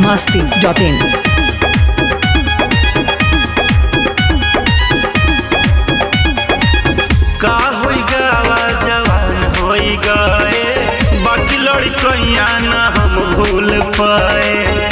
biharmasti.in का होई गावा जवान होई गए बाकी लड़कइया ना हम भूल पाए।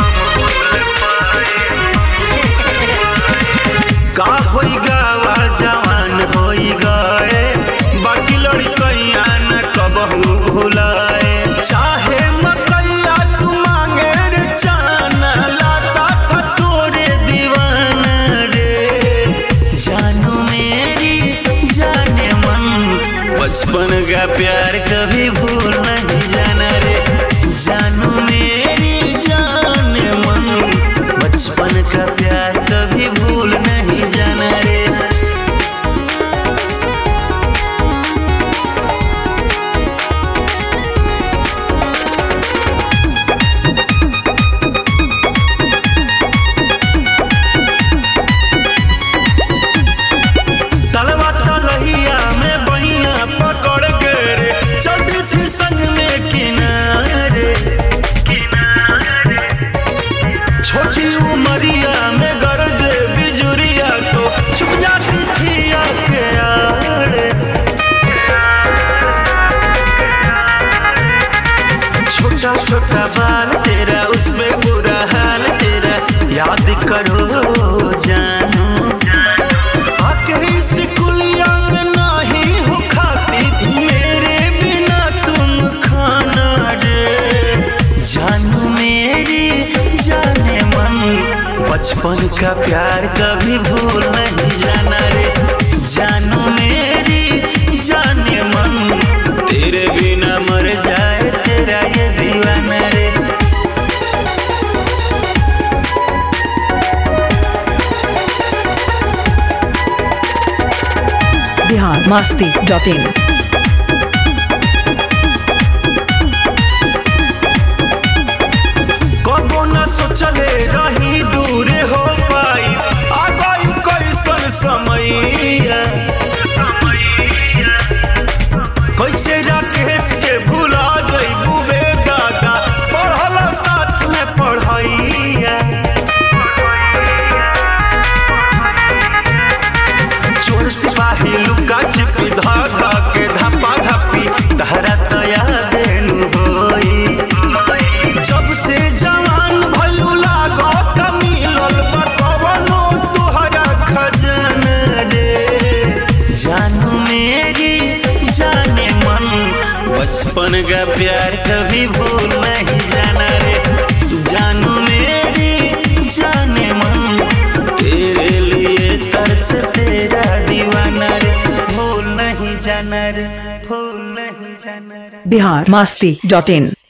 का होई गावा जवान होई गए बाकी लड़कइया ना कबहू भुलाए। चाहे मकैया तू मांगे रे चाना लाता खतोरे दीवाना रे जानू मेरी जाने मन बचपन का प्यार कभी भूल नहीं जाना रे जानू मेरी जाने मन बचपन का प्यार कभी भूल नहीं जाना रे। तलवा तलहिया में बहिया पकड़ के रे चढ़ी थी संग में किनारे। छोटी उमरिया में गरजे बिजुरिया तो छुप जाती थी आके आड़े। छोटा छोटा बाल तेरा उसमें बुरा हाल तेरा याद करो जानू आके इस कुलिया में नहीं हो खाती मेरे बिना तुम खाना रे जानू मेरी जाने मन बचपन का प्यार कभी भूल नहीं जाना रे जानू मेरी जाने मन तेरे बिना मर जाए तेरा ये दीवाना रे। biharmasti.in कबो न सोचले रही दूर हो पाई आ गई कैसन समय कैसे राकेश के भुला जइबू बे दादा पढ़ल साथ में पढ़ैया। चोर सिपाही लुका छिपी धागा के धपा धपी तहरा तया देनु होई जब से जवान भइलू लागो त मिलल बा कवनो तोहरा खजाना रे जानू मेरी जाने मन बचपन का प्यार कभी भूल नहीं जाना रे जानू मेरी जाने मन तेरे लिए तरस तेरा दीवाना रे भूल नहीं जाना रे भूल नहीं जाना रे। biharmasti.in